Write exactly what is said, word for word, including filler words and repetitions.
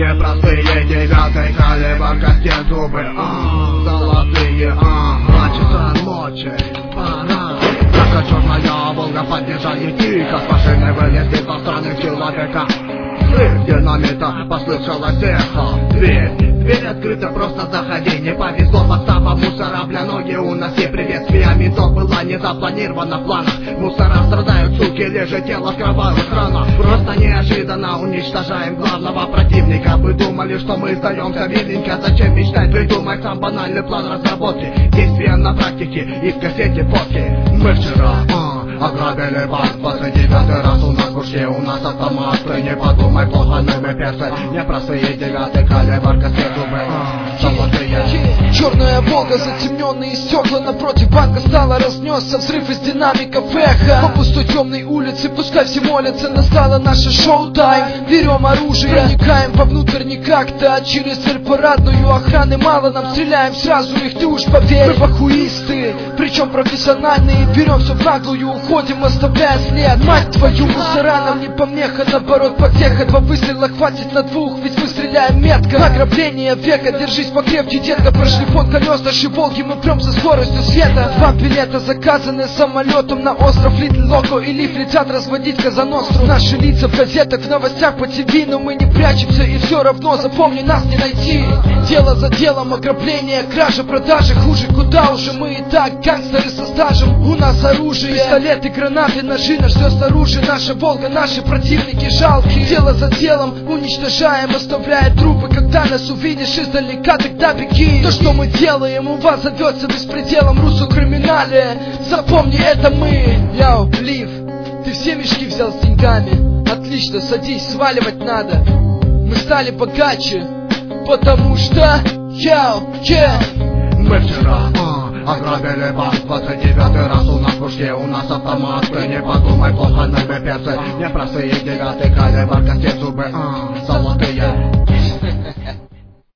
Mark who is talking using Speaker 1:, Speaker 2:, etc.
Speaker 1: Непростые девятый калибр, кастет зубы, а, золотые, а, два часа ночи, пора. Наша черная Волга поддержали тихо, с машины вылезли два странных человека. Взрыв динамита, послышалось эхо. Дверь, дверь открыта, просто заходи. Не повезло, подстава мусора, бля, ноги уноси. Приветствие ментов была не запланирована в планах. Мусора страдают, суки, лежит тело в кровавых ранах. Просто неожиданно уничтожаем главного противника. Вы думали, что мы сдаемся миленько? Зачем мечтать? Придумать сам банальный план разработки. Действия на практике и в кассете фотки. Мы вчера, а, ограбили банк, двадцать девятый раз у нас в кушке, у нас автомат. Ты не подумай плохо, но мы персы. Непростые девятый калибр, кассет зубы, а, золотые.
Speaker 2: Черная Волга, затемненные стекла напротив банка стала, разнесся взрыв из динамиков эхо. По пустой темной улице, пускай все молятся, настало наше шоу-тайм. Берем оружие, проникаем вовнутрь не как-то, а через дверь парадную. Охраны мало, нам стреляем сразу их, ты уж поверь. Мы бахуисты, причем профессиональные, берем все в наглую, уходим, оставляя след. Мать твою, мусора нам не помеха, наоборот потеха. Два выстрела хватит на двух, ведь мы стреляем метко. Ограбление века, держись покрепче, детка. Прошли фон колес нашей Волги, мы прям со скоростью света. Два билета заказаны самолетом на остров Литл Локо, и лифт летят разводить Казаностру. Наши лица в газетах, в новостях по ТВ, но мы не прячемся и все равно, запомни, нас не найти. Дело за делом, ограбление, кража, продажи, хуже куда уже, мы и так гангстеры со стажем. У нас оружие, пистолеты, гранаты, ножи, нас ждет снаружи. Наша Волга, наши противники жалкие. Дело за делом, уничтожаем, оставляя трупы. Когда нас увидишь издалека, тогда беги. То, что мы делаем, у вас зовется беспределом. Руссо криминале, запомни, это мы. Яу, Лив, ты все мешки взял с деньгами. Отлично, садись, сваливать надо. Мы стали богаче, потому что яу, yeah.
Speaker 1: Мы вчера, а, ограбили банк, двадцать девятый раз у нас в кушке, у нас автомат. Ты не подумай плохо, но мы персы. Непростые девятый калибр, кастет зубы, а, золотые.